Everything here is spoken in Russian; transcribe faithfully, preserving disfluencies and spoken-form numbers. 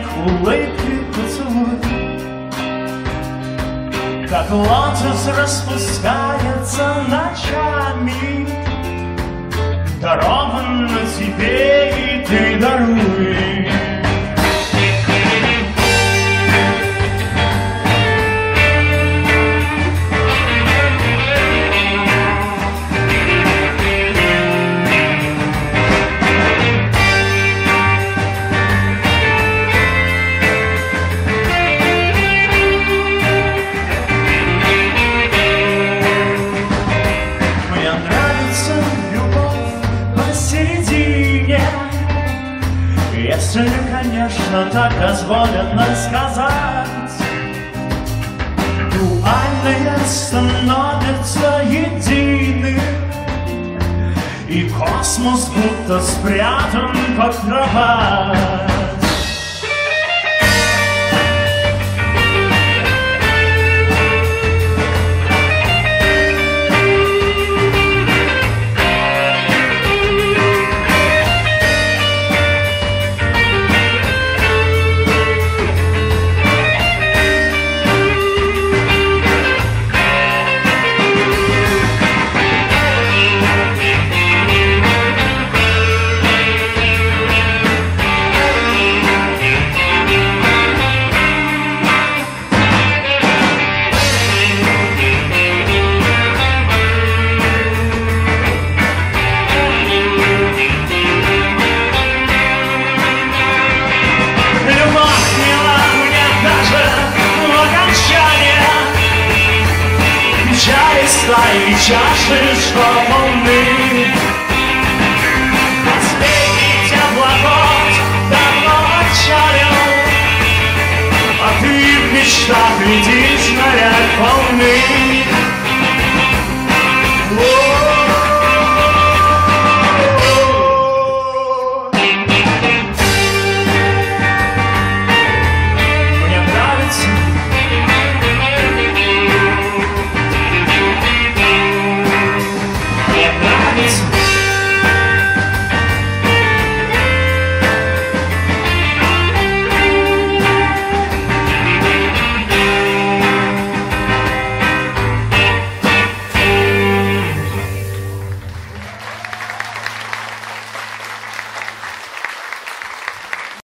улыбки поцелуй, как лотос распускается ночами, даровано тебе, и ты даруй. Если, конечно, так дозволено сказать, дуальные становятся единым, и космос будто спрятан под кровать. И чаши, что полны. Последний теплоход давно отчалил, а ты в мечтах летишь на ряд волны.